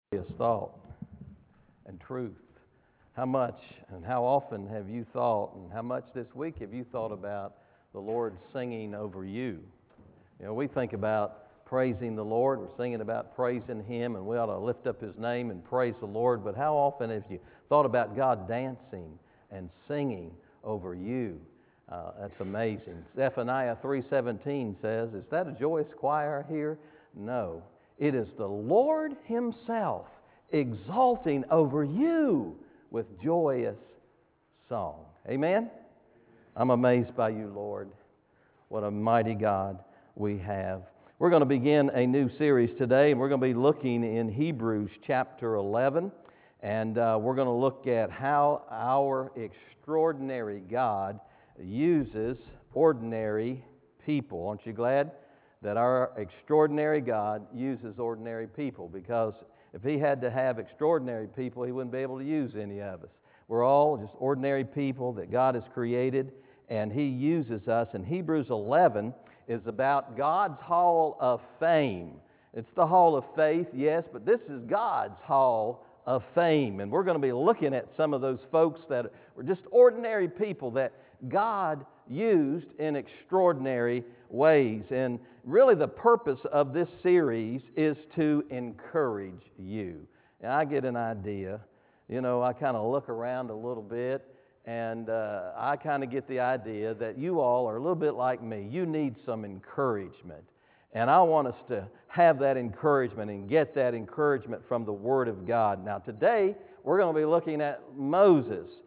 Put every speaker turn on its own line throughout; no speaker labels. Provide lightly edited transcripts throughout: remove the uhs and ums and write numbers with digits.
Is thought and truth. How much and how often have you thought, and how much this week have you thought about the Lord singing over you? You know, we think about praising the Lord, we're singing about praising Him, and we ought to lift up His name and praise the Lord, but how often have you thought about God dancing and singing over you? That's amazing. Zephaniah 3:17 says, is that a joyous choir here? No. It is the Lord Himself exalting over you with joyous song. Amen? I'm amazed by you, Lord. What a mighty God we have. We're going to begin a new series today, and we're going to be looking in Hebrews chapter 11, and we're going to look at how our extraordinary God uses ordinary people. Aren't you glad that our extraordinary God uses ordinary people? Because if He had to have extraordinary people, He wouldn't be able to use any of us. We're all just ordinary people that God has created, and He uses us. And Hebrews 11 is about God's hall of fame. It's the hall of faith, yes, but this is God's hall of fame. And we're going to be looking at some of those folks that were just ordinary people that God used in extraordinary ways. And really the purpose of this series is to encourage you. And I get an idea, I kind of look around a little bit, and I kind of get the idea that you all are a little bit like me. You need some encouragement. And I want us to have that encouragement and get that encouragement from the Word of God. Now today, we're going to be looking at Moses.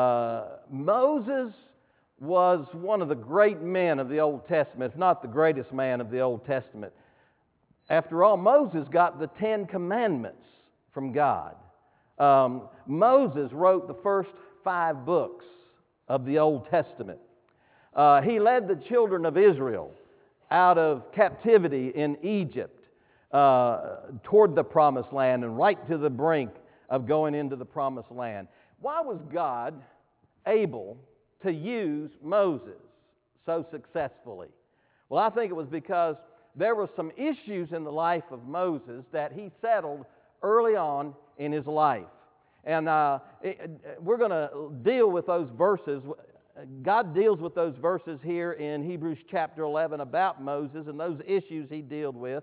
Moses was one of the great men of the Old Testament, if not the greatest man of the Old Testament. After all, Moses got the 10 Commandments from God. Moses wrote the first 5 books of the Old Testament. He led the children of Israel out of captivity in Egypt toward the Promised Land and right to the brink of going into the Promised Land. Why was God able to use Moses so successfully? Well, I think it was because there were some issues in the life of Moses that he settled early on in his life. And we're going to deal with those verses. God deals with those verses here in Hebrews chapter 11 about Moses and those issues he dealt with.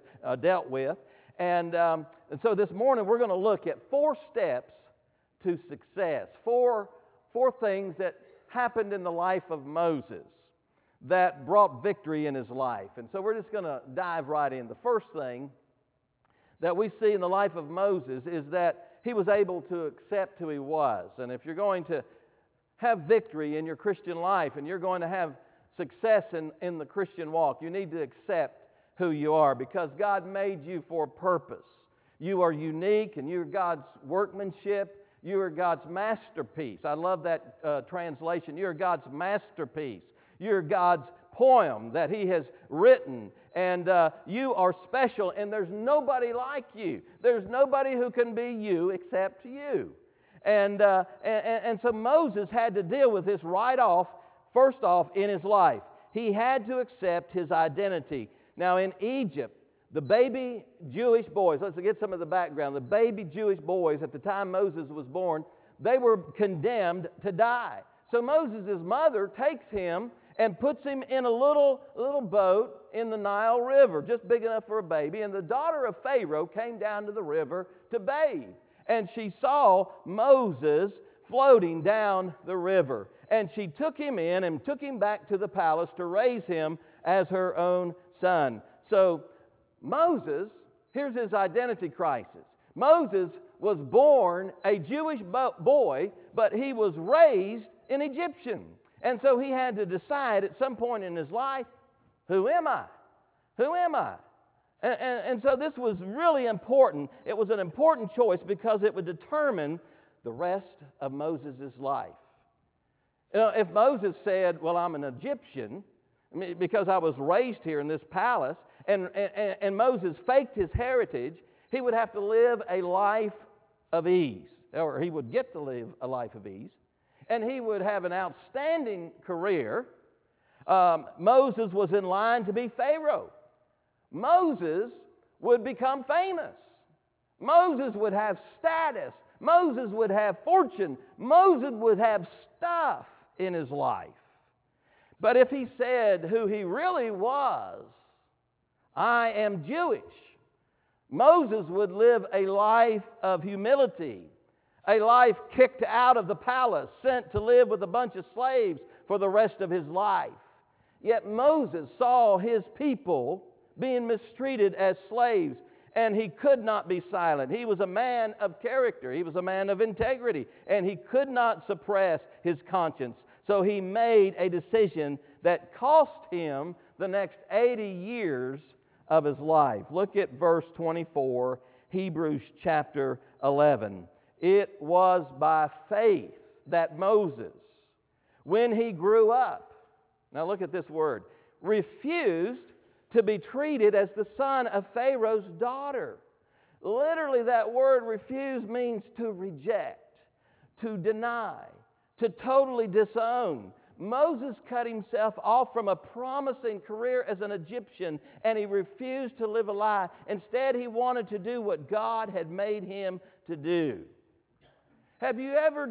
And so this morning we're going to look at 4 steps to success, four things that happened in the life of Moses that brought victory in his life. And so we're just going to dive right in. The first thing that we see in the life of Moses is that he was able to accept who he was. And if you're going to have victory in your Christian life and you're going to have success in the Christian walk, you need to accept who you are, because God made you for a purpose. You are unique, and you're God's workmanship. You are God's masterpiece. I love that translation. You're God's masterpiece. You're God's poem that He has written. And you are special, and there's nobody like you. There's nobody who can be you except you. And so Moses had to deal with this first off in his life. He had to accept his identity. Now in Egypt, the baby Jewish boys, let's get some of the background. The baby Jewish boys at the time Moses was born, they were condemned to die. So Moses' mother takes him and puts him in a little boat in the Nile River, just big enough for a baby. And the daughter of Pharaoh came down to the river to bathe. And she saw Moses floating down the river. And she took him in and took him back to the palace to raise him as her own son. So Moses, here's his identity crisis. Moses was born a Jewish boy, but he was raised an Egyptian. And so he had to decide at some point in his life, who am I? Who am I? And so this was really important. It was an important choice because it would determine the rest of Moses' life. If Moses said, well, I'm an Egyptian, because I was raised here in this palace, and Moses faked his heritage, he would have to live a life of ease, or he would get to live a life of ease, and he would have an outstanding career. Moses was in line to be Pharaoh. Moses would become famous. Moses would have status. Moses would have fortune. Moses would have stuff in his life. But if he said who he really was, I am Jewish, Moses would live a life of humility, a life kicked out of the palace, sent to live with a bunch of slaves for the rest of his life. Yet Moses saw his people being mistreated as slaves, and he could not be silent. He was a man of character. He was a man of integrity, and he could not suppress his conscience. So he made a decision that cost him the next 80 years of his life. Look at verse 24, Hebrews chapter 11. It was by faith that Moses, when he grew up, now look at this word, refused to be treated as the son of Pharaoh's daughter. Literally, that word refuse means to reject, to deny, to totally disown. Moses cut himself off from a promising career as an Egyptian, and he refused to live a lie. Instead, he wanted to do what God had made him to do. Have you ever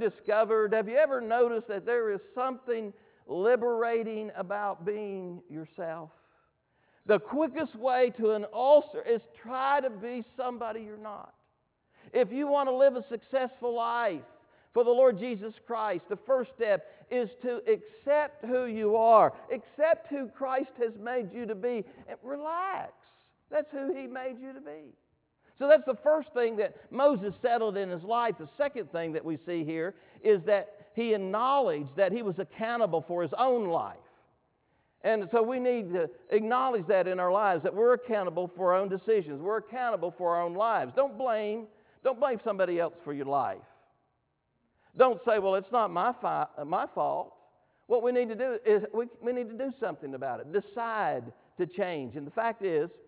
noticed that there is something liberating about being yourself? The quickest way to an ulcer is try to be somebody you're not. If you want to live a successful life for the Lord Jesus Christ, the first step is to accept who you are. Accept who Christ has made you to be. And relax. That's who He made you to be. So that's the first thing that Moses settled in his life. The second thing that we see here is that he acknowledged that he was accountable for his own life. And so we need to acknowledge that in our lives, that we're accountable for our own decisions. We're accountable for our own lives. Don't blame somebody else for your life. Don't say, well, it's not my fault. What we need to do is we need to do something about it. Decide to change. And the fact is,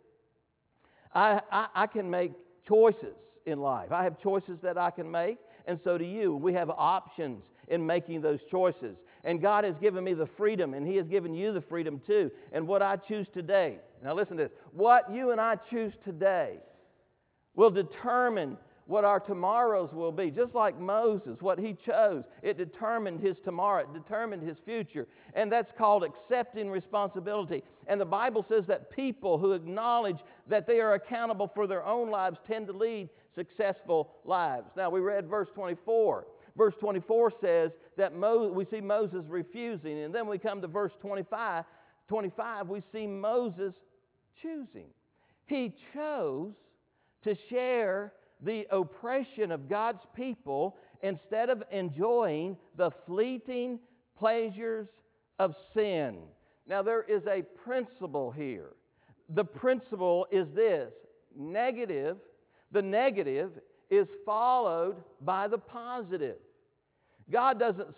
I can make choices in life. I have choices that I can make, and so do you. We have options in making those choices. And God has given me the freedom, and He has given you the freedom too. And what I choose today, now listen to this, what you and I choose today will determine what our tomorrows will be. Just like Moses, what he chose, it determined his tomorrow, it determined his future. And that's called accepting responsibility. And the Bible says that people who acknowledge that they are accountable for their own lives tend to lead successful lives. Now, we read verse 24. Verse 24 says that we see Moses refusing. And then we come to verse 25. We see Moses choosing. He chose to share the oppression of God's people instead of enjoying the fleeting pleasures of sin. Now, there is a principle here. The principle is this: the negative is followed by the positive. God doesn't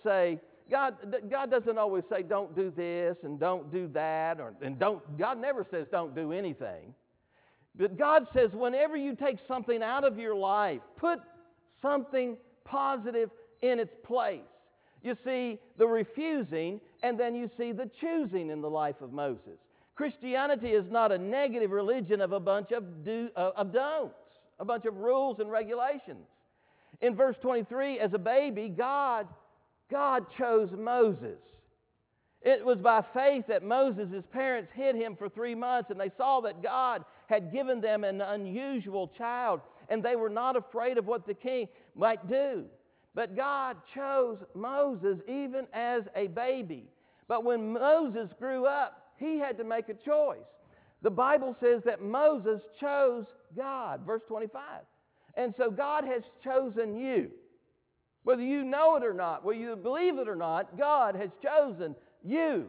always say, don't do this and don't do that, God never says don't do anything. But God says whenever you take something out of your life, put something positive in its place. You see the refusing, and then you see the choosing in the life of Moses. Christianity is not a negative religion of a bunch of don'ts, a bunch of rules and regulations. In verse 23, as a baby, God chose Moses. It was by faith that Moses' parents hid him for 3 months, and they saw that God had given them an unusual child, and they were not afraid of what the king might do. But God chose Moses even as a baby. But when Moses grew up, he had to make a choice. The Bible says that Moses chose God, verse 25. And so God has chosen you. Whether you know it or not, whether you believe it or not, God has chosen you.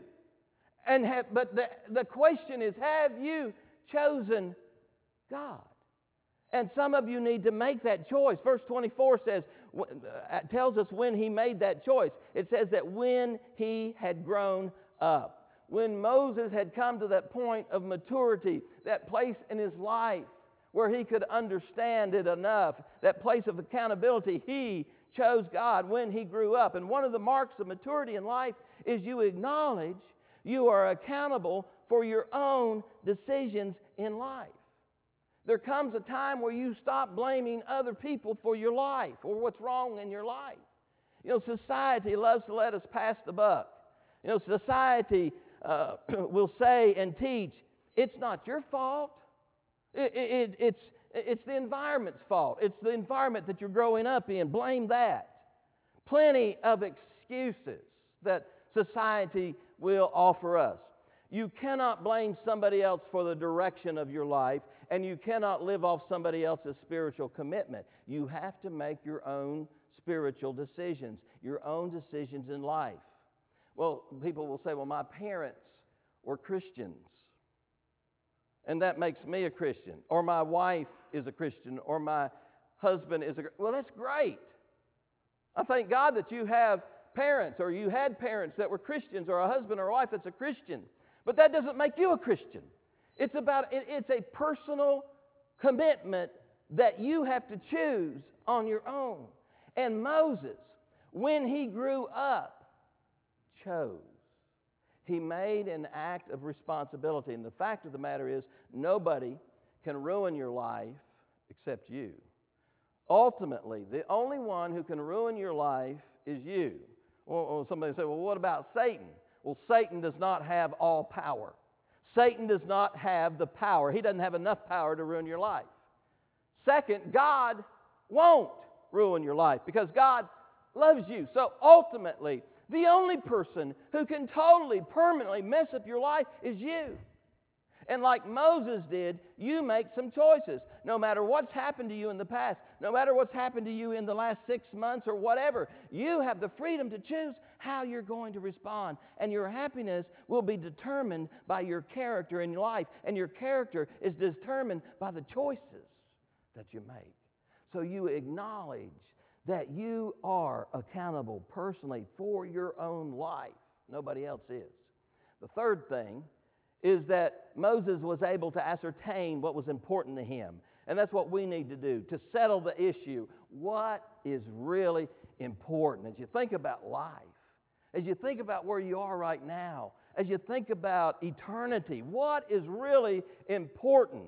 But the question is, have you chosen God? And some of you need to make that choice. Verse 24 tells us when he made that choice. It says that when he had grown up. When Moses had come to that point of maturity, that place in his life where he could understand it enough, that place of accountability, he chose God when he grew up. And one of the marks of maturity in life is you acknowledge you are accountable for your own decisions in life. There comes a time where you stop blaming other people for your life or what's wrong in your life. You know, society loves to let us pass the buck. You know, society will say and teach, it's not your fault. It's the environment's fault. It's the environment that you're growing up in. Blame that. Plenty of excuses that society will offer us. You cannot blame somebody else for the direction of your life, and you cannot live off somebody else's spiritual commitment. You have to make your own spiritual decisions, your own decisions in life. Well, people will say, well, my parents were Christians, and that makes me a Christian, or my wife is a Christian, or my husband is a Christian. Well, that's great. I thank God that you have parents, or you had parents that were Christians, or a husband or a wife that's a Christian. But that doesn't make you a Christian. It's a personal commitment that you have to choose on your own. And Moses, when he grew up, chose. He made an act of responsibility. And the fact of the matter is, nobody can ruin your life except you. Ultimately, the only one who can ruin your life is you. Well, somebody say, well, what about Satan? Well, Satan does not have all power. Satan does not have the power. He doesn't have enough power to ruin your life. Second, God won't ruin your life because God loves you. So ultimately, the only person who can totally, permanently mess up your life is you. And like Moses did, you make some choices. No matter what's happened to you in the past, no matter what's happened to you in the last 6 months or whatever, you have the freedom to choose how you're going to respond. And your happiness will be determined by your character in your life. And your character is determined by the choices that you make. So you acknowledge that you are accountable personally for your own life. Nobody else is. The third thing is that Moses was able to ascertain what was important to him. And that's what we need to do, to settle the issue. What is really important? As you think about life, as you think about where you are right now, as you think about eternity, what is really important?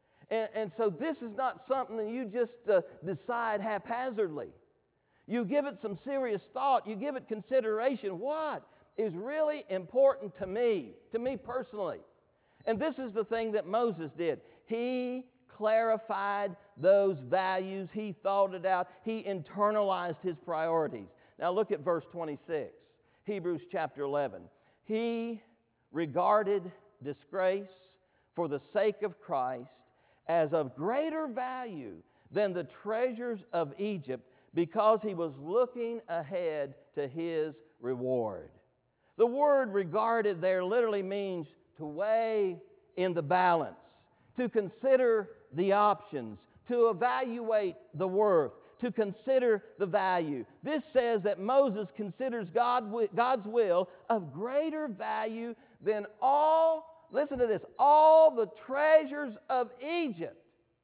And so this is not something that you just decide haphazardly. You give it some serious thought. You give it consideration. What is really important to me personally? And this is the thing that Moses did. He clarified those values. He thought it out. He internalized his priorities. Now look at verse 26, Hebrews chapter 11. He regarded disgrace for the sake of Christ as of greater value than the treasures of Egypt, because he was looking ahead to his reward. The word regarded there literally means to weigh in the balance, to consider the options, to evaluate the worth, to consider the value. This says that Moses considers God's will of greater value than all, listen to this, all the treasures of Egypt.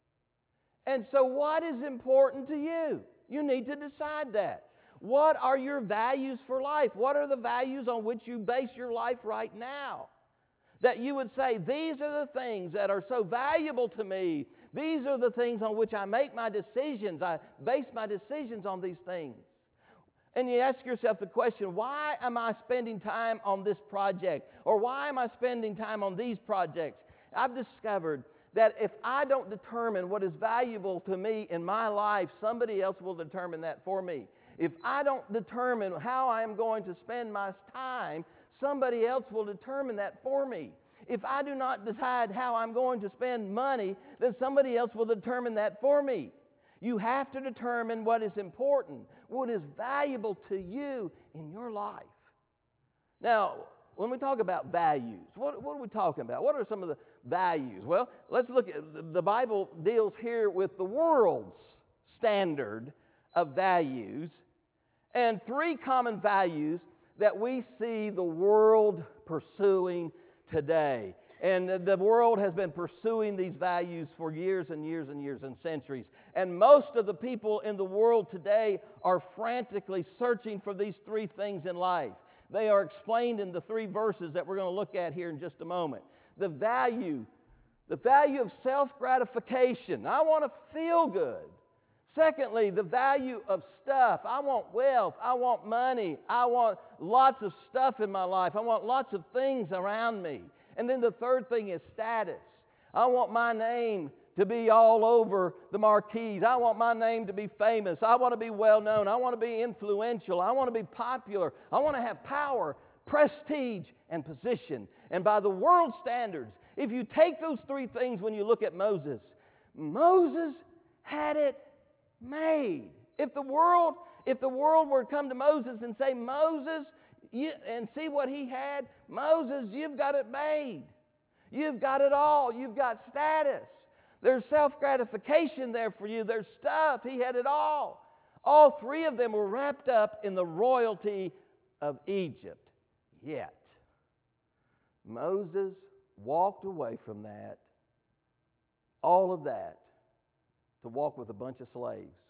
And so what is important to you? You need to decide that. What are your values for life? What are the values on which you base your life right now? That you would say, these are the things that are so valuable to me. These are the things on which I make my decisions. I base my decisions on these things. And you ask yourself the question, why am I spending time on this project? Or why am I spending time on these projects? I've discovered that if I don't determine what is valuable to me in my life, somebody else will determine that for me. If I don't determine how I am going to spend my time, somebody else will determine that for me. If I do not decide how I'm going to spend money, then somebody else will determine that for me. You have to determine what is important, what is valuable to you in your life. Now, when we talk about values, what are we talking about? What are some of the values? Well, let's look at, the Bible deals here with the world's standard of values, and three common values that we see the world pursuing today. And the world has been pursuing these values for years and years and years and centuries. And most of the people in the world today are frantically searching for these three things in life. They are explained in the three verses that we're going to look at here in just a moment. The value The value of self-gratification. I want to feel good. Secondly, the value of stuff. I want wealth. I want money. I want lots of stuff in my life. I want lots of things around me. And then the third thing is status. I want my name to be all over the marquees. I want my name to be famous. I want to be well known. I want to be influential. I want to be popular. I want to have power, prestige, and position. And by the world standards, if you take those three things when you look at Moses, Moses had it made. If the world were to come to Moses and say, Moses, and see what he had, Moses, you've got it made. You've got it all. You've got status. There's self-gratification there for you. There's stuff. He had it all. All three of them were wrapped up in the royalty of Egypt. Yet, Moses walked away from that, all of that, to walk with a bunch of slaves.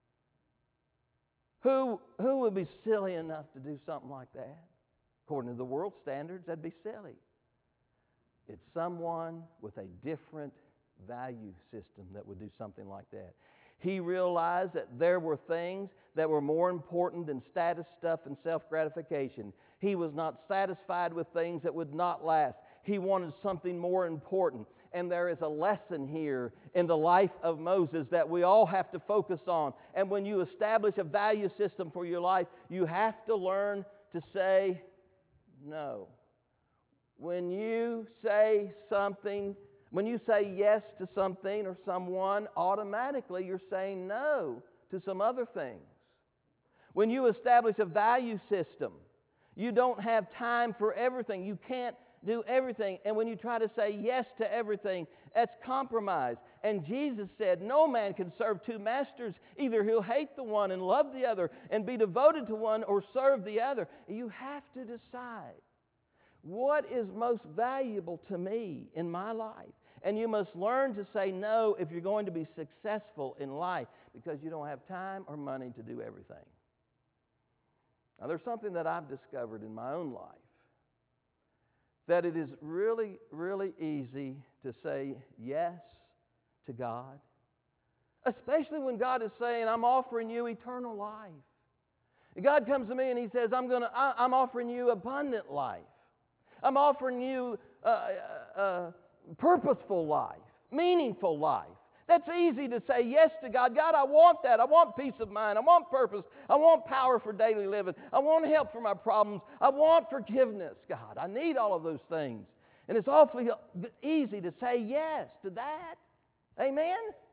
Who would be silly enough to do something like that? According to the world standards, that'd be silly. It's someone with a different value system that would do something like that. He realized that there were things that were more important than status stuff and self-gratification. He was not satisfied with things that would not last. He wanted something more important. And there is a lesson here in the life of Moses that we all have to focus on. And when you establish a value system for your life, you have to learn to say no. When you say something, when you say yes to something or someone, automatically you're saying no to some other things. When you establish a value system, you don't have time for everything. You can't do everything. And when you try to say yes to everything, that's compromise. And Jesus said, no man can serve two masters. Either he'll hate the one and love the other and be devoted to one, or serve the other. You have to decide. What is most valuable to me in my life? And you must learn to say no if you're going to be successful in life, because you don't have time or money to do everything. Now, there's something that I've discovered in my own life, that it is really, really easy to say yes to God, especially when God is saying, I'm offering you eternal life. And God comes to me and He says, I'm offering you abundant life. I'm offering you purposeful life, meaningful life. That's easy to say yes to God. God, I want that. I want peace of mind. I want purpose. I want power for daily living. I want help for my problems. I want forgiveness, God. I need all of those things. And it's awfully easy to say yes to that. Amen?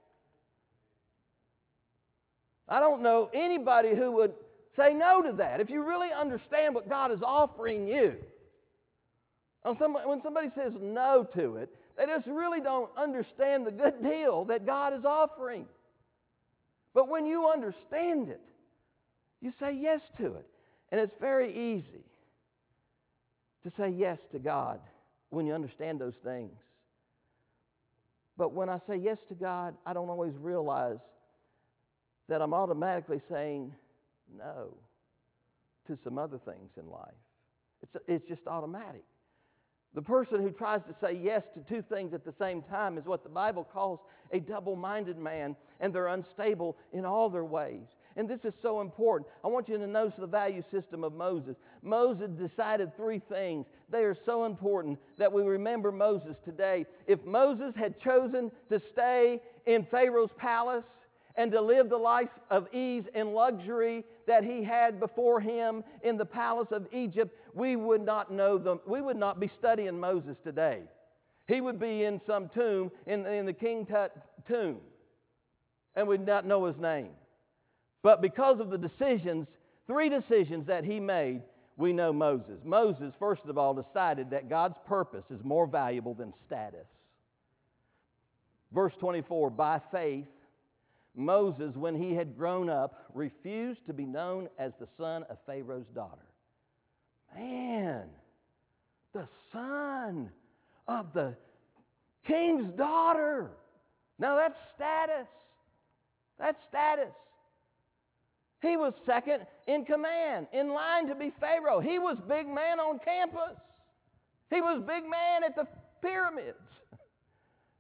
I don't know anybody who would say no to that. If you really understand what God is offering you, when somebody says no to it, they just really don't understand the good deal that God is offering. But when you understand it, you say yes to it. And it's very easy to say yes to God when you understand those things. But when I say yes to God, I don't always realize that I'm automatically saying no to some other things in life. It's just automatic. The person who tries to say yes to two things at the same time is what the Bible calls a double-minded man, and they're unstable in all their ways. And this is so important. I want you to notice the value system of Moses. Moses decided three things. They are so important that we remember Moses today. If Moses had chosen to stay in Pharaoh's palace and to live the life of ease and luxury that he had before him in the palace of Egypt, we would not know them. We would not be studying Moses today. He would be in some tomb, in the King Tut tomb, and we'd not know his name. But because of the decisions, three decisions that he made, we know Moses. Moses, first of all, decided that God's purpose is more valuable than status. Verse 24, by faith, Moses, when he had grown up, refused to be known as the son of Pharaoh's daughter. Man, the son of the king's daughter. Now that's status. That's status. He was second in command, in line to be Pharaoh. He was big man on campus. He was big man at the pyramids.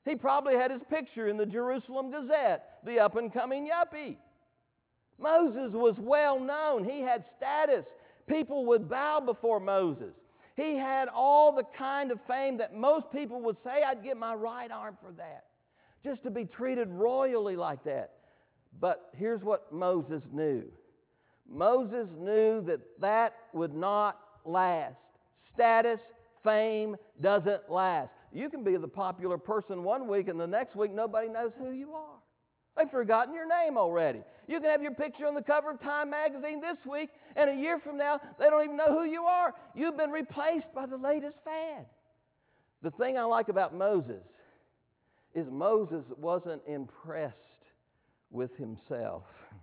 He probably had his picture in the Jerusalem Gazette, the up-and-coming yuppie. Moses was well known. He had status. People would bow before Moses. He had all the kind of fame that most people would say, I'd give my right arm for that, just to be treated royally like that. But here's what Moses knew. Moses knew that that would not last. Status, fame doesn't last. You can be the popular person one week and the next week nobody knows who you are. They've forgotten your name already. You can have your picture on the cover of Time magazine this week, and a year from now, they don't even know who you are. You've been replaced by the latest fad. The thing I like about Moses is Moses wasn't impressed with himself.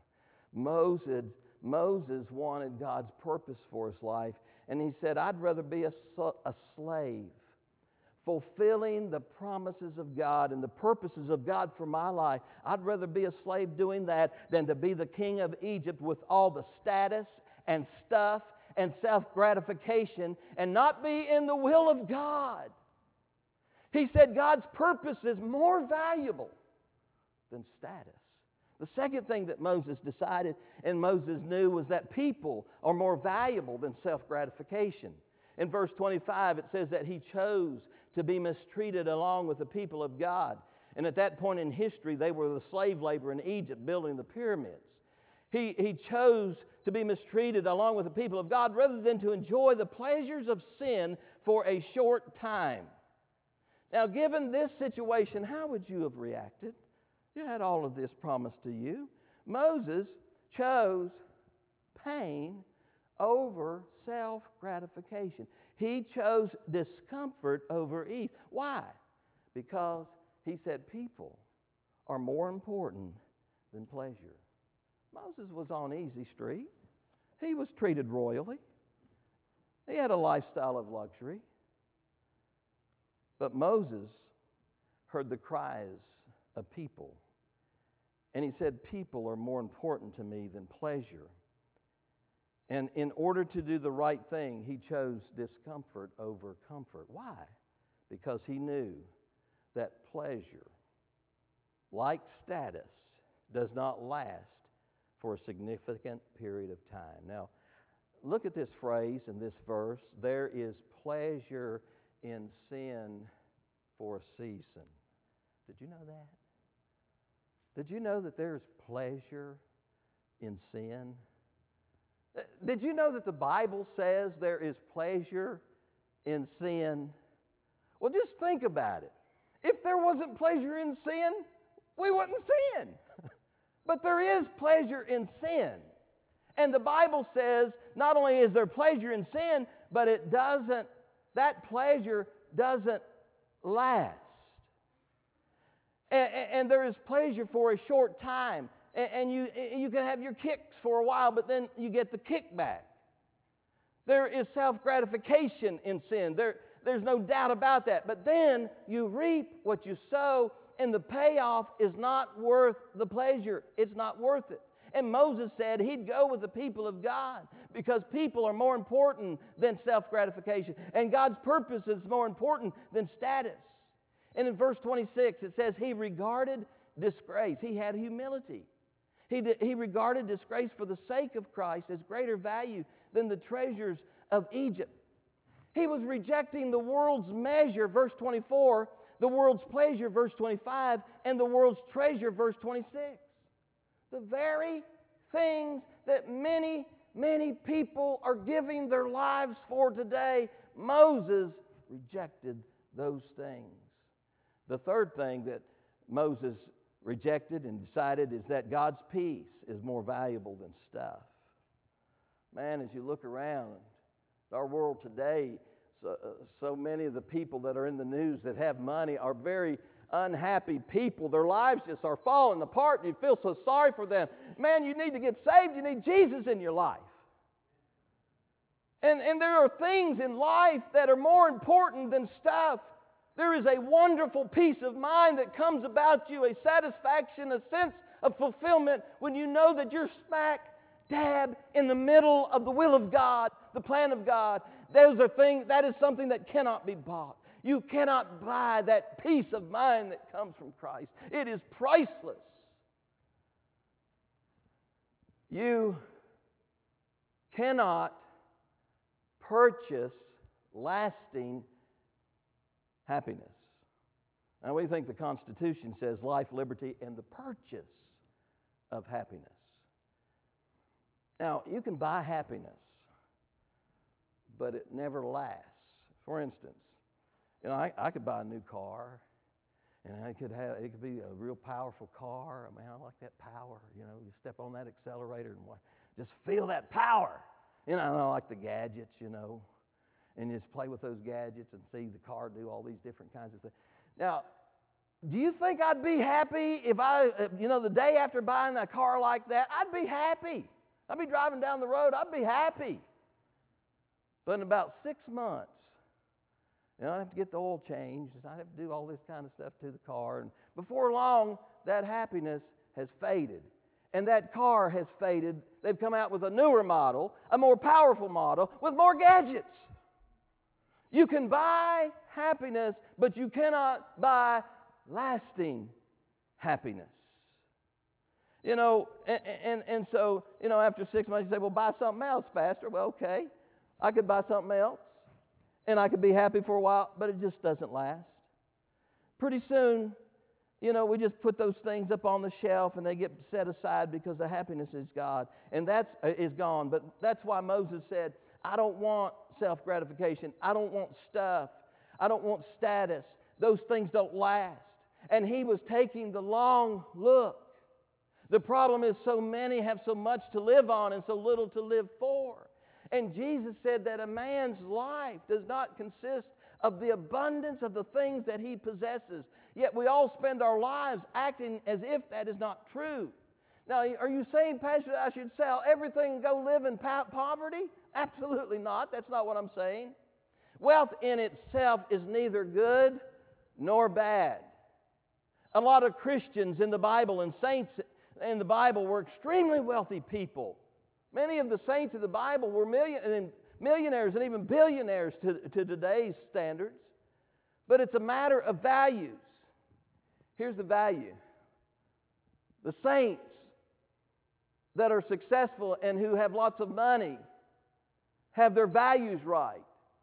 Moses wanted God's purpose for his life, and he said, I'd rather be a slave, fulfilling the promises of God and the purposes of God for my life. I'd rather be a slave doing that than to be the king of Egypt with all the status and stuff and self-gratification and not be in the will of God. He said God's purpose is more valuable than status. The second thing that Moses decided and Moses knew was that people are more valuable than self-gratification. In verse 25, it says that he chose to be mistreated along with the people of God. And at that point in history, they were the slave labor in Egypt building the pyramids. He chose to be mistreated along with the people of God rather than to enjoy the pleasures of sin for a short time. Now, given this situation, how would you have reacted? You had all of this promised to you. Moses chose pain over self-gratification. He chose discomfort over ease. Why? Because he said people are more important than pleasure. Moses was on easy street. He was treated royally. He had a lifestyle of luxury. But Moses heard the cries of people. And he said, people are more important to me than pleasure. And in order to do the right thing, he chose discomfort over comfort. Why? Because he knew that pleasure, like status, does not last for a significant period of time. Now, look at this phrase in this verse. There is pleasure in sin for a season. Did you know that? Did you know that there's pleasure in sin? Did you know that the Bible says there is pleasure in sin? Well, just think about it. If there wasn't pleasure in sin, we wouldn't sin. But there is pleasure in sin. And the Bible says not only is there pleasure in sin, but that pleasure doesn't last. And there is pleasure for a short time. And you can have your kicks for a while, but then you get the kickback. There is self-gratification in sin. There's no doubt about that. But then you reap what you sow, and the payoff is not worth the pleasure. It's not worth it. And Moses said he'd go with the people of God because people are more important than self-gratification. And God's purpose is more important than status. And in verse 26, it says he regarded disgrace. He had humility. He regarded disgrace for the sake of Christ as greater value than the treasures of Egypt. He was rejecting the world's measure, verse 24, the world's pleasure, verse 25, and the world's treasure, verse 26. The very things that many, many people are giving their lives for today, Moses rejected those things. The third thing that Moses rejected and decided is that God's peace is more valuable than stuff. Man, as you look around our world today, so many of the people that are in the news that have money are very unhappy people. Their lives just are falling apart and you feel so sorry for them. Man, you need to get saved. You need Jesus in your life. And there are things in life that are more important than stuff. There is a wonderful peace of mind that comes about you, a satisfaction, a sense of fulfillment when you know that you're smack dab in the middle of the will of God, the plan of God. That is something that cannot be bought. You cannot buy that peace of mind that comes from Christ. It is priceless. You cannot purchase lasting happiness. Now, we think the Constitution says life, liberty, and the purchase of happiness. Now, you can buy happiness, but it never lasts. For instance, I could buy a new car, and it could be a real powerful car. I mean, I like that power. You step on that accelerator and just feel that power. I like the gadgets, and just play with those gadgets and see the car do all these different kinds of things. Now, do you think I'd be happy if the day after buying a car like that, I'd be happy. I'd be driving down the road, I'd be happy. But in about 6 months, I have to get the oil changed, and I have to do all this kind of stuff to the car. And before long, that happiness has faded. And that car has faded. They've come out with a newer model, a more powerful model, with more gadgets. You can buy happiness, but you cannot buy lasting happiness. And so, after 6 months, you say, well, buy something else, Pastor. Well, okay, I could buy something else, and I could be happy for a while, but it just doesn't last. Pretty soon, we just put those things up on the shelf, and they get set aside because the happiness is gone. But that's why Moses said, I don't want self-gratification. I don't want stuff. I don't want status. Those things don't last. And he was taking the long look. The problem is so many have so much to live on and so little to live for. And Jesus said that a man's life does not consist of the abundance of the things that he possesses. Yet we all spend our lives acting as if that is not true. Now, are you saying, Pastor, that I should sell everything and go live in poverty? Absolutely not. That's not what I'm saying. Wealth in itself is neither good nor bad. A lot of Christians in the Bible and saints in the Bible were extremely wealthy people. Many of the saints of the Bible were millionaires and even billionaires to today's standards. But it's a matter of values. Here's the value. The saints that are successful and who have lots of money have their values right.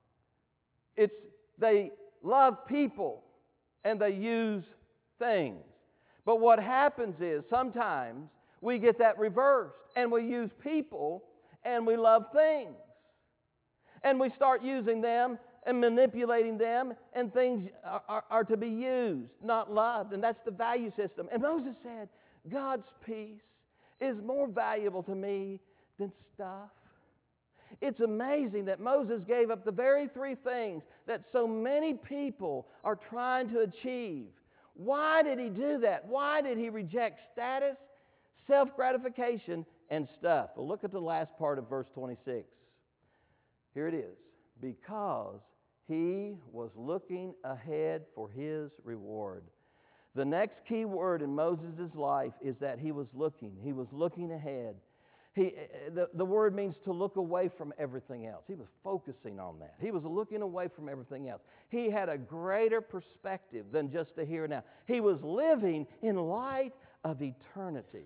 They love people and they use things. But what happens is sometimes we get that reversed, and we use people and we love things. And we start using them and manipulating them, and things are to be used, not loved. And that's the value system. And Moses said, God's peace is more valuable to me than stuff. It's amazing that Moses gave up the very three things that so many people are trying to achieve. Why did he do that? Why did he reject status, self-gratification, and stuff? Well, look at the last part of verse 26. Here it is. Because he was looking ahead for his reward. The next key word in Moses' life is that he was looking. He was looking ahead. The word means to look away from everything else. He was focusing on that. He was looking away from everything else. He had a greater perspective than just the here and now. He was living in light of eternity.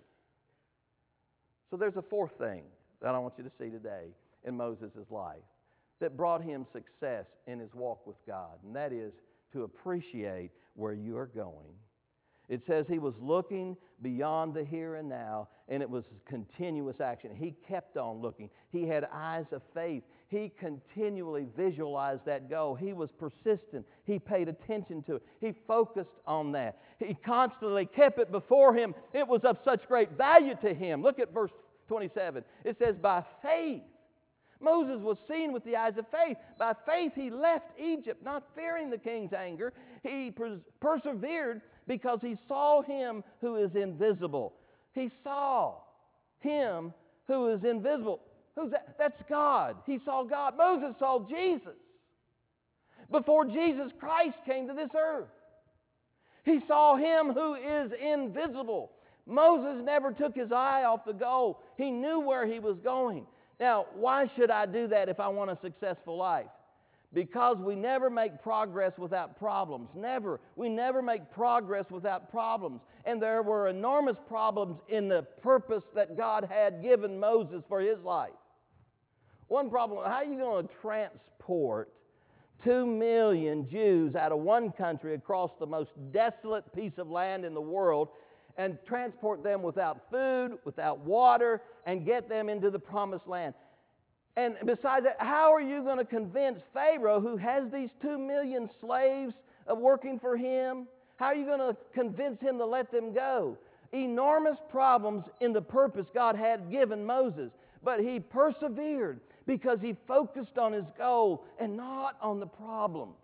So there's a fourth thing that I want you to see today in Moses' life that brought him success in his walk with God, and that is to appreciate where you are going. It says he was looking beyond the here and now, and it was continuous action. He kept on looking. He had eyes of faith. He continually visualized that goal. He was persistent. He paid attention to it. He focused on that. He constantly kept it before him. It was of such great value to him. Look at verse 27. It says, by faith. Moses was seen with the eyes of faith. By faith he left Egypt, not fearing the king's anger. He persevered because he saw him who is invisible. He saw him who is invisible. Who's that? That's God. He saw God. Moses saw Jesus before Jesus Christ came to this earth. He saw him who is invisible. Moses never took his eye off the goal. He knew where he was going. Now, why should I do that if I want a successful life? Because we never make progress without problems. Never. We never make progress without problems. And there were enormous problems in the purpose that God had given Moses for his life. One problem, how are you going to transport 2 million Jews out of one country across the most desolate piece of land in the world and transport them without food, without water, and get them into the promised land? And besides that, how are you going to convince Pharaoh, who has these 2 million slaves working for him, how are you going to convince him to let them go? Enormous problems in the purpose God had given Moses. But he persevered because he focused on his goal and not on the problems.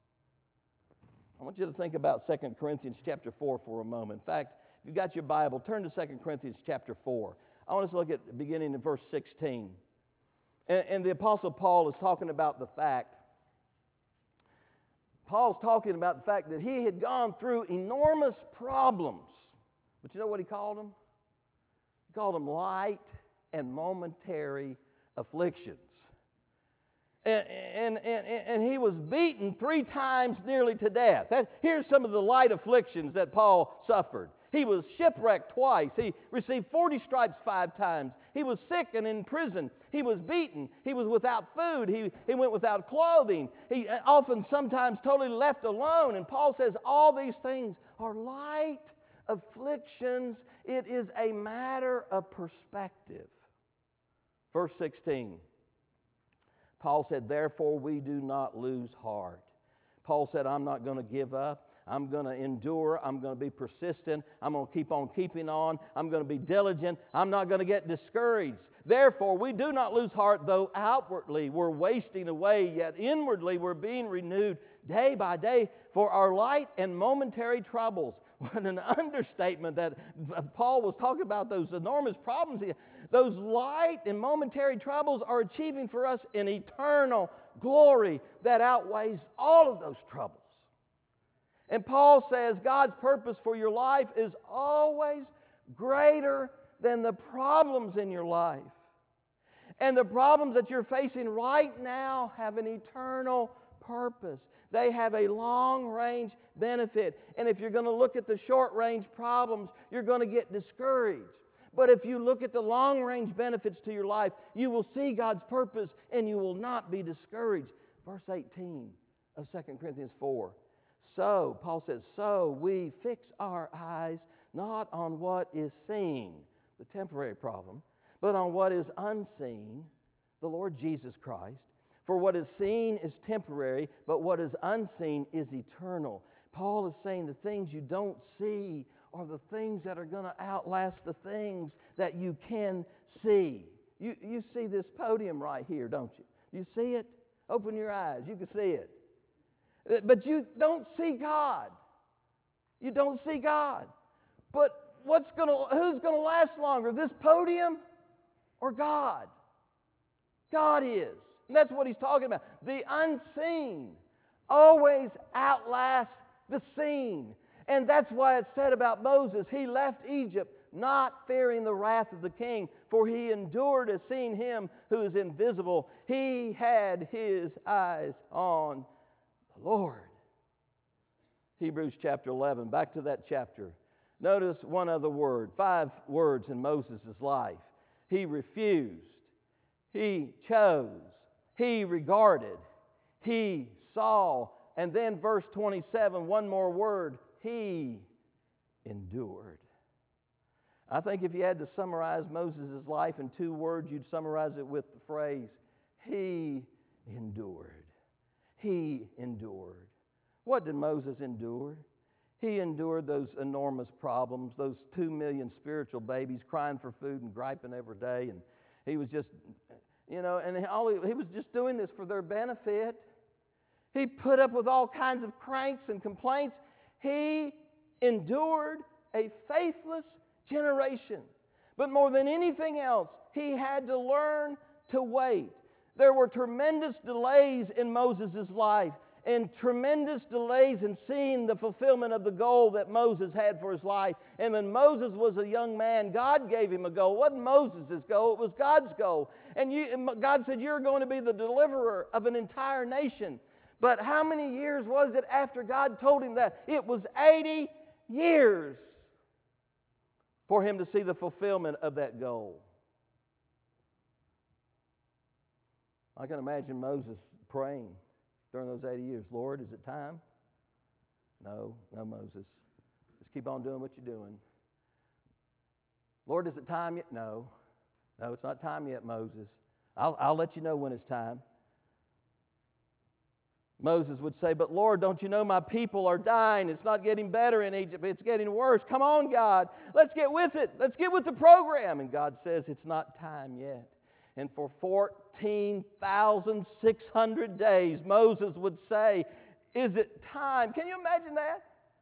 I want you to think about 2 Corinthians chapter 4 for a moment. In fact, if you've got your Bible, turn to 2 Corinthians chapter 4. I want us to look at the beginning of verse 16. And the Apostle Paul is talking about the fact, that he had gone through enormous problems. But you know what he called them? He called them light and momentary afflictions. And he was beaten 3 times nearly to death. Here's some of the light afflictions that Paul suffered. He was shipwrecked twice. He received 40 stripes 5 times. He was sick and in prison. He was beaten. He was without food. He went without clothing. He often sometimes totally left alone. And Paul says all these things are light afflictions. It is a matter of perspective. Verse 16. Paul said, therefore we do not lose heart. Paul said, I'm not going to give up. I'm going to endure. I'm going to be persistent. I'm going to keep on keeping on. I'm going to be diligent. I'm not going to get discouraged. Therefore, we do not lose heart, though outwardly we're wasting away, yet inwardly we're being renewed day by day for our light and momentary troubles. What an understatement that Paul was talking about those enormous problems. Those light and momentary troubles are achieving for us an eternal glory that outweighs all of those troubles. And Paul says God's purpose for your life is always greater than the problems in your life. And the problems that you're facing right now have an eternal purpose. They have a long-range benefit. And if you're going to look at the short-range problems, you're going to get discouraged. But if you look at the long-range benefits to your life, you will see God's purpose and you will not be discouraged. Verse 18 of 2 Corinthians 4. So, Paul says, so we fix our eyes not on what is seen, the temporary problem, but on what is unseen, the Lord Jesus Christ. For what is seen is temporary, but what is unseen is eternal. Paul is saying the things you don't see are the things that are going to outlast the things that you can see. You see this podium right here, don't you? You see it? Open your eyes. You can see it. But you don't see God. You don't see God. But who's going to last longer, this podium or God? God is. And that's what he's talking about. The unseen always outlasts the seen. And that's why it's said about Moses, he left Egypt not fearing the wrath of the king, for he endured as seeing him who is invisible. He had his eyes on the Lord. Hebrews chapter 11, back to that chapter. Notice one other word, 5 words in Moses' life. He refused, he chose, he regarded, he saw, and then verse 27, one more word, he endured. I think if you had to summarize Moses' life in 2 words, you'd summarize it with the phrase, he endured. He endured. What did Moses endure? He endured those enormous problems, those 2 million spiritual babies crying for food and griping every day. And he was just, and he was just doing this for their benefit. He put up with all kinds of cranks and complaints. He endured a faithless generation. But more than anything else, he had to learn to wait. There were tremendous delays in Moses' life. and tremendous delays in seeing the fulfillment of the goal that Moses had for his life. And when Moses was a young man, God gave him a goal. It wasn't Moses' goal, it was God's goal. And God said, you're going to be the deliverer of an entire nation. But how many years was it after God told him that? It was 80 years for him to see the fulfillment of that goal. I can imagine Moses praying during those 80 years. Lord, is it time? No, Moses. Just keep on doing what you're doing. Lord, is it time yet? No, it's not time yet, Moses. I'll let you know when it's time. Moses would say, but Lord, don't you know my people are dying? It's not getting better in Egypt. It's getting worse. Come on, God. Let's get with it. Let's get with the program. And God says, it's not time yet. And for 14,600 days, Moses would say, is it time? Can you imagine that?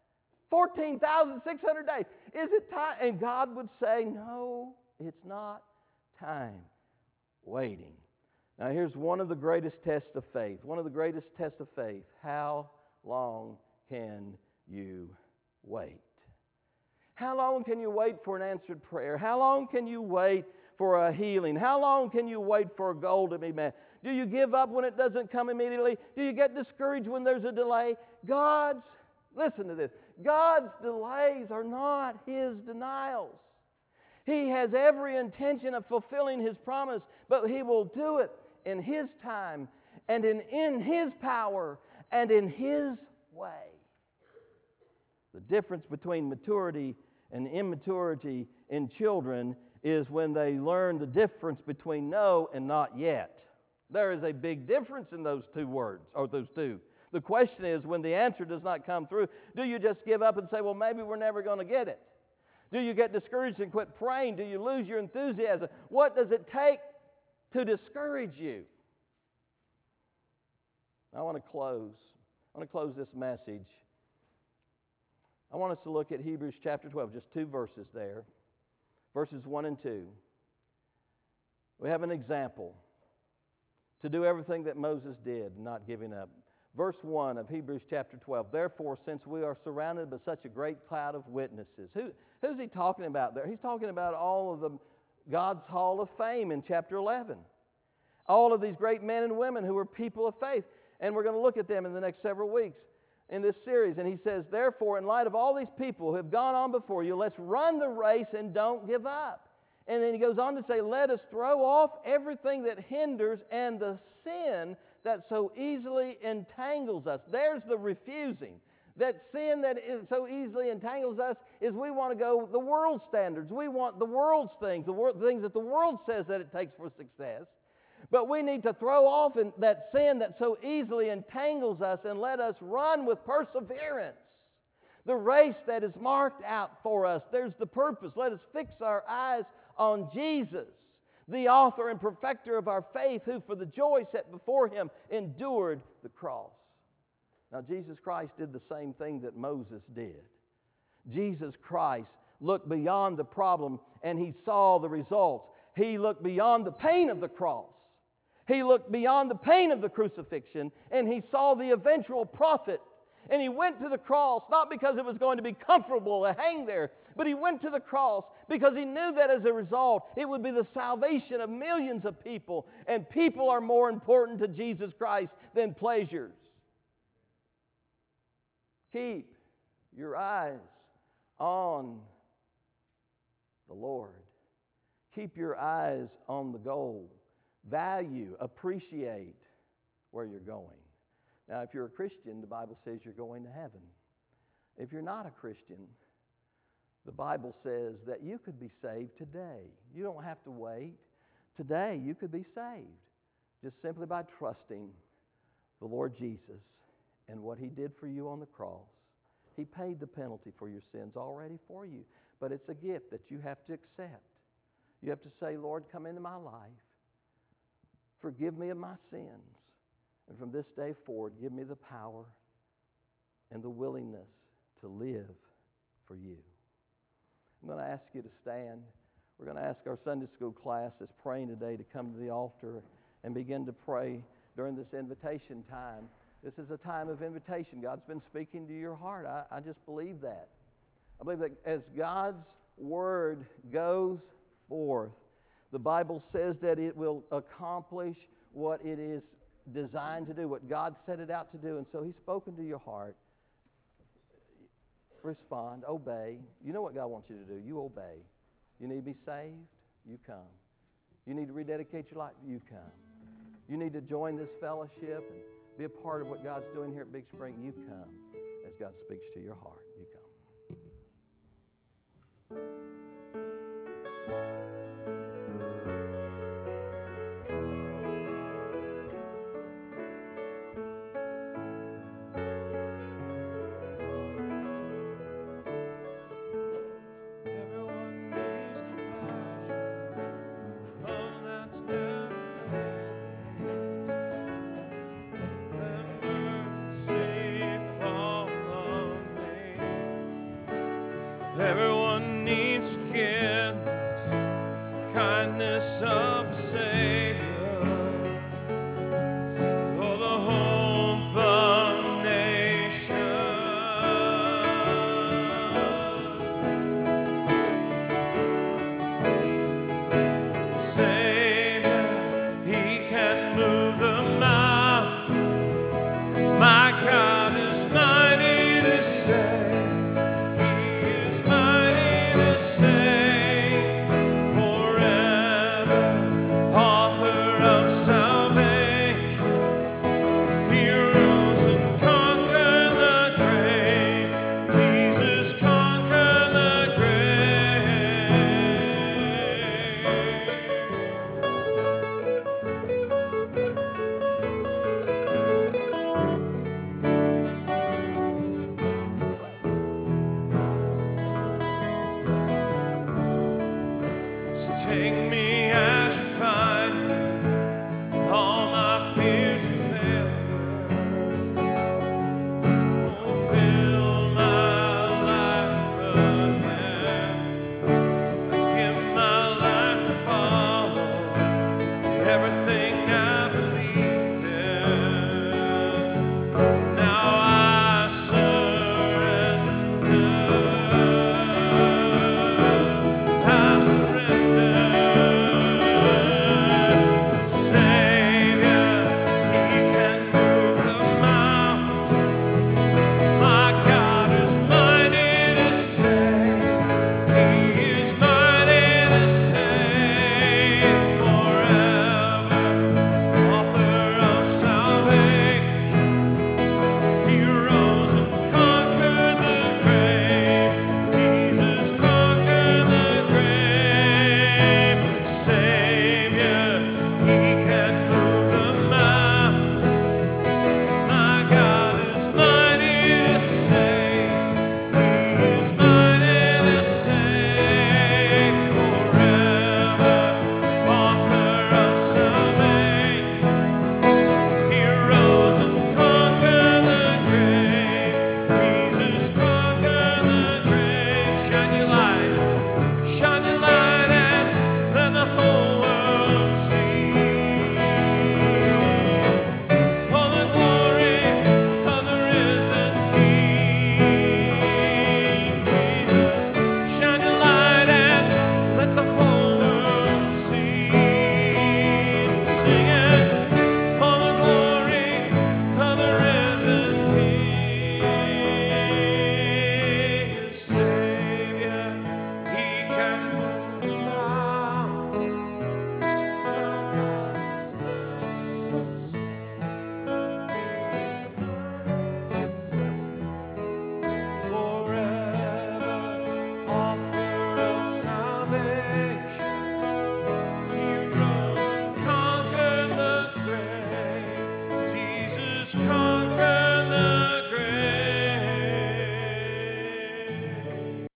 14,600 days. Is it time? And God would say, no, it's not time. Waiting. Now here's one of the greatest tests of faith. One of the greatest tests of faith. How long can you wait? How long can you wait for an answered prayer? How long can you wait for a healing? How long can you wait for a goal to be met? Do you give up when it doesn't come immediately? Do you get discouraged when there's a delay? Listen to this, God's delays are not His denials. He has every intention of fulfilling His promise, but He will do it in His time and in His power and in His way. The difference between maturity and immaturity in children is when they learn the difference between no and not yet. There is a big difference in those two words, or those two. The question is, when the answer does not come through, do you just give up and say, well, maybe we're never going to get it? Do you get discouraged and quit praying? Do you lose your enthusiasm? What does it take to discourage you? I want to close this message. I want us to look at Hebrews chapter 12, just two verses there. Verses 1 and 2. We have an example to do everything that Moses did, not giving up. Verse 1 of Hebrews chapter 12. Therefore, since we are surrounded by such a great cloud of witnesses. Who's he talking about there? He's talking about all of God's hall of fame in chapter 11. All of these great men and women who were people of faith. And we're going to look at them in the next several weeks in this series. And he says, therefore, in light of all these people who have gone on before you, let's run the race and don't give up. And then he goes on to say, let us throw off everything that hinders and the sin that so easily entangles us. There's the refusing. That sin that so easily entangles us is we want to go the world's standards. We want the world's things, the things that the world says that it takes for success. But we need to throw off that sin that so easily entangles us and let us run with perseverance the race that is marked out for us. There's the purpose. Let us fix our eyes on Jesus, the author and perfecter of our faith, who for the joy set before Him endured the cross. Now, Jesus Christ did the same thing that Moses did. Jesus Christ looked beyond the problem and He saw the results. He looked beyond the pain of the cross. He looked beyond the pain of the crucifixion and He saw the eventual profit. And He went to the cross not because it was going to be comfortable to hang there, but He went to the cross because He knew that as a result it would be the salvation of millions of people. And people are more important to Jesus Christ than pleasures. Keep your eyes on the Lord. Keep your eyes on the goal. Value, appreciate where you're going. Now, if you're a Christian, the Bible says you're going to heaven. If you're not a Christian, the Bible says that you could be saved today. You don't have to wait. Today, you could be saved just simply by trusting the Lord Jesus and what He did for you on the cross. He paid the penalty for your sins already for you, but it's a gift that you have to accept. You have to say, Lord, come into my life. Forgive me of my sins. And from this day forward, give me the power and the willingness to live for you. I'm going to ask you to stand. We're going to ask our Sunday school class that's praying today to come to the altar and begin to pray during this invitation time. This is a time of invitation. God's been speaking to your heart. I just believe that. I believe that as God's Word goes forth, the Bible says that it will accomplish what it is designed to do, what God set it out to do. And so He's spoken to your heart. Respond, obey. You know what God wants you to do. You obey. You need to be saved? You come. You need to rededicate your life? You come. You need to join this fellowship and be a part of what God's doing here at Big Spring? You come. As God speaks to your heart, you come.